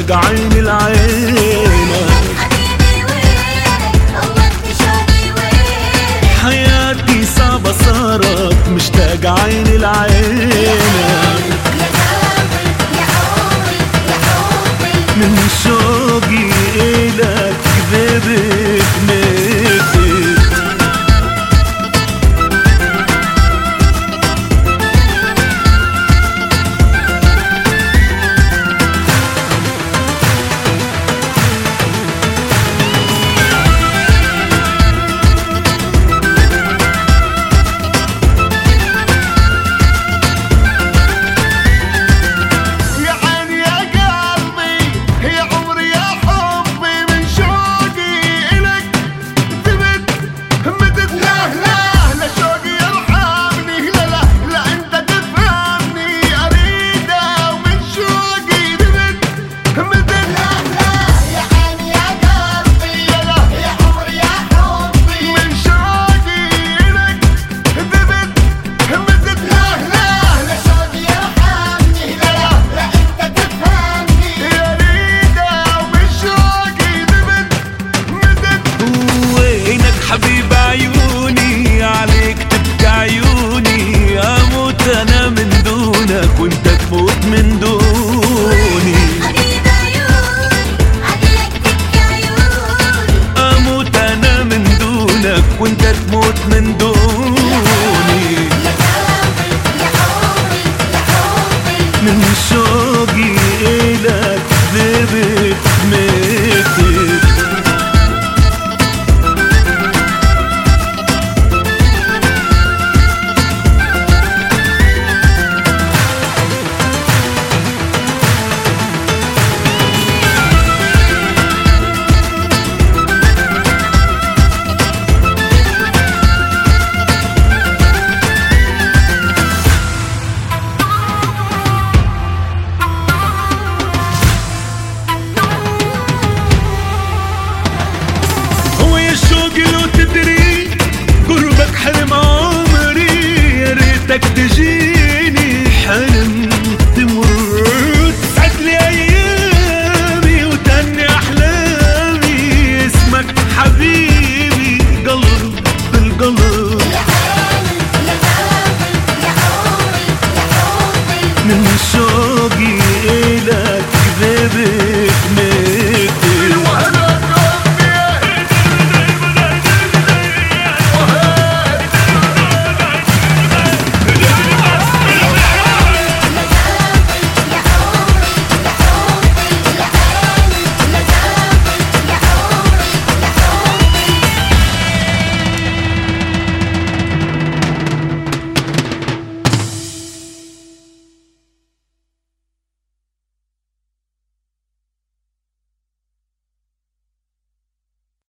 مشتاق عين العينك. حبيبي وينك قوت شوقي وينك، حياتي صعبة صارت مشتاق عين العينك. من شوقي إلك ذبت ميتت. حبيب عيوني عليك تبكي عيوني، اموت انا من دونك وانت تموت من دوني. حبيب عيوني عليك تبكي عيوني، اموت انا من دونك وانت تموت من دوني. من شوقي إلك ذبت ميتت. حلم عمري يا ريتك تجيني، حلم تمر تسعد لي ايامي وتهني احلامي. اسمك حبيبي قلب بالقلب، من شوقي إلك ذبت